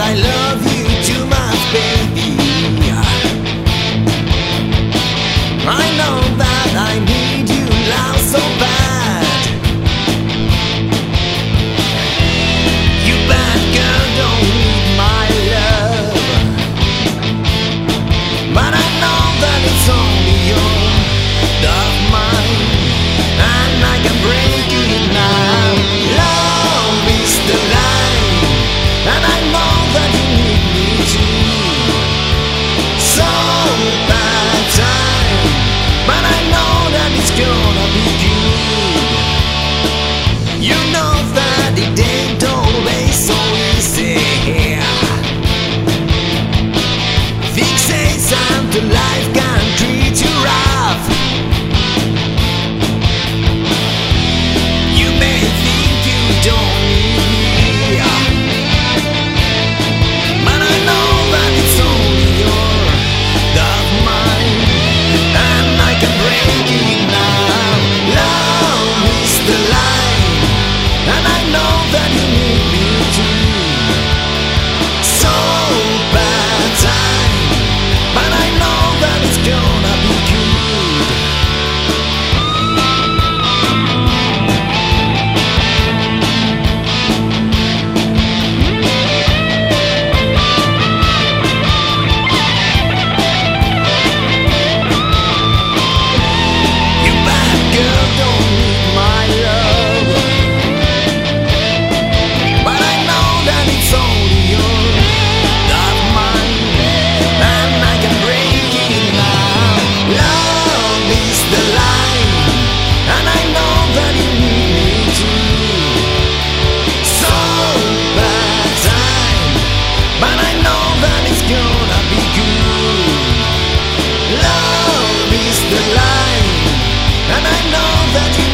I love you too much, baby. I know that I need you now so bad. You bad girl don't need my love, but I know that it's only your love mine, and I can break it now. Love is the line, and I know that you need me too. So bad time, but I know that it's gonna be good. You know that it ain't always so easy. Fixates until life can treat you rough. You may think you don't need me, but I know that it's only your love mine, and I can break it now. Love is the line, and I know that you need me too. So bad time, but I know that it's gonna be good. You bad girl don't need my love, but I know that it's only your love mine, and I can break it now. Love is the line, and I know that you need me too. So bad time, but I know that it's gonna be good. Love is the line, and I know that you